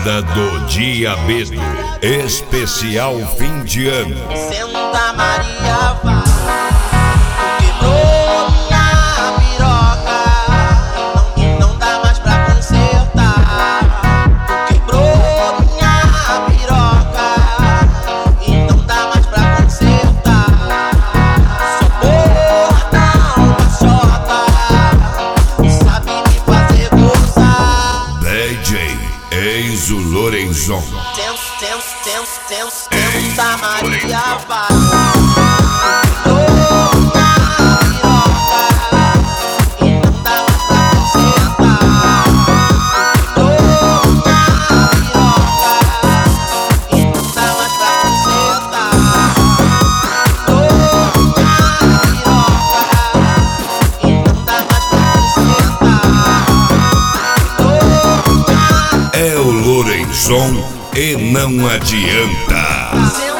Parada do Diabedo, especial fim de ano. Santa Maria vai, quebrou minha piroca, não dá mais pra consertar. Quebrou minha piroca e não dá mais pra consertar. Sou portão da chota, sabe me fazer gozar. DJ Enzo Lorenzon. Santa Maria vai. É o Lorenzon e não adianta.